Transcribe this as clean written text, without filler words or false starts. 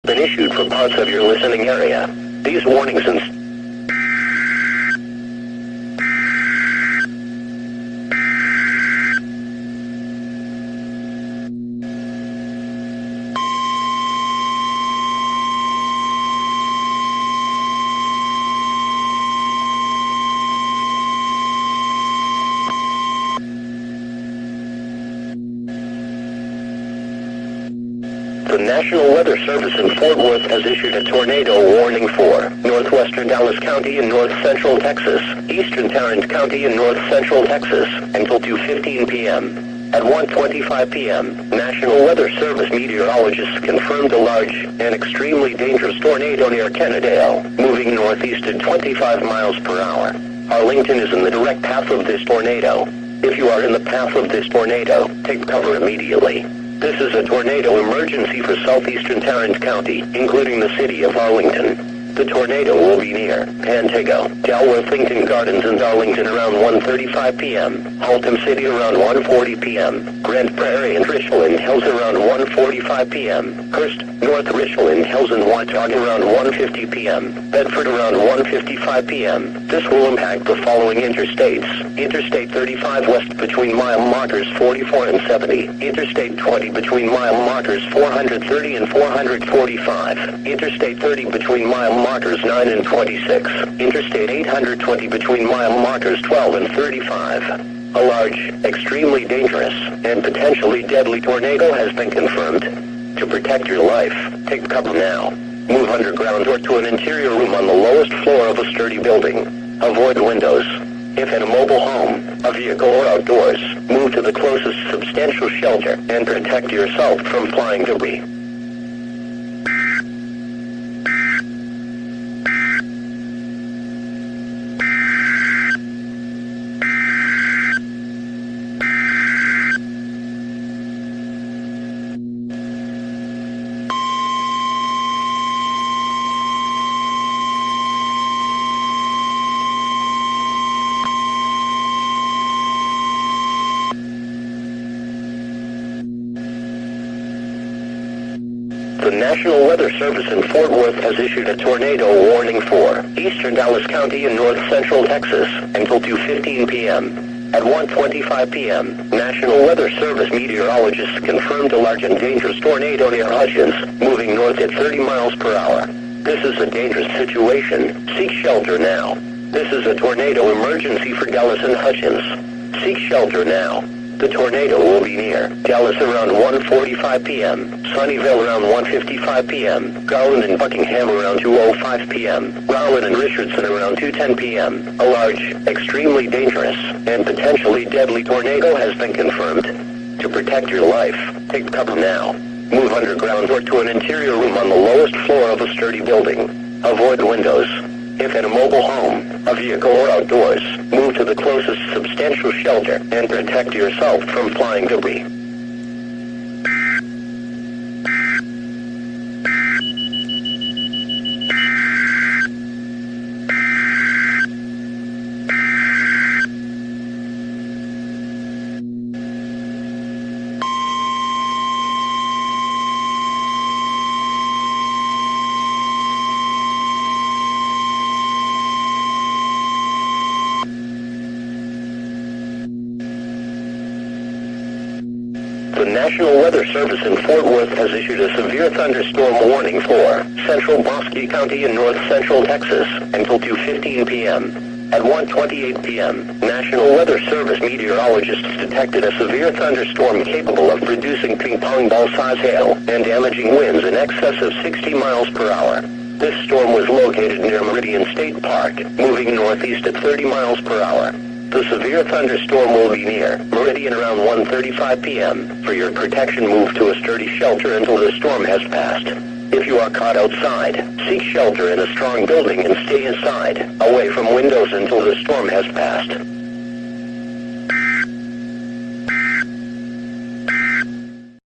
been issued for parts of your listening area. These warnings and The National Weather Service in Fort Worth has issued a tornado warning for northwestern Dallas County and north central Texas, eastern Tarrant County and north central Texas, until 2:15 p.m. At 1:25 p.m., National Weather Service meteorologists confirmed a large and extremely dangerous tornado near Kennedale, moving northeast at 25 miles per hour. Arlington is in the direct path of this tornado. If you are in the path of this tornado, take cover immediately. This is a tornado emergency for southeastern Tarrant County, including the city of Arlington. The tornado will be near Pantego, Dalworthington Gardens and Arlington around 1:35 p.m., Haltom City around 1:40 p.m., Grand Prairie and Richland Hills around 1:45 p.m., Hurst, North Richland Hills and Watauga around 1:50 p.m., Bedford around 1:55 p.m. This will impact the following interstates: Interstate 35 west between mile markers 44 and 70, Interstate 20 between mile markers 430 and 445, Interstate 30 between mile markers 9 and 26, Interstate 820 between mile markers 12 and 35. A large, extremely dangerous, and potentially deadly tornado has been confirmed. To protect your life, take cover now. Move underground or to an interior room on the lowest floor of a sturdy building. Avoid windows. If in a mobile home, a vehicle or outdoors, move to the closest substantial shelter and protect yourself from flying debris. The National Weather Service in Fort Worth has issued a tornado warning for eastern Dallas County and north central Texas until 2:15 p.m. At 1:25 p.m., National Weather Service meteorologists confirmed a large and dangerous tornado near Hutchins, moving north at 30 miles per hour. This is a dangerous situation. Seek shelter now. This is a tornado emergency for Dallas and Hutchins. Seek shelter now. The tornado will be near Dallas around 1:45 p.m., Sunnyvale around 1:55 p.m., Garland and Buckingham around 2:05 p.m., Rowland and Richardson around 2:10 p.m. A large, extremely dangerous, and potentially deadly tornado has been confirmed. To protect your life, take cover now. Move underground or to an interior room on the lowest floor of a sturdy building. Avoid windows. If in a mobile home, a vehicle or outdoors, move to the closest substantial shelter and protect yourself from flying debris. The National Weather Service in Fort Worth has issued a severe thunderstorm warning for central Bosque County and north central Texas until 2:15 p.m. At 1:28 p.m., National Weather Service meteorologists detected a severe thunderstorm capable of producing ping-pong ball-size hail and damaging winds in excess of 60 miles per hour. This storm was located near Meridian State Park, moving northeast at 30 miles per hour. The severe thunderstorm will be near Meridian around 1:35 p.m. For your protection, move to a sturdy shelter until the storm has passed. If you are caught outside, seek shelter in a strong building and stay inside, away from windows until the storm has passed.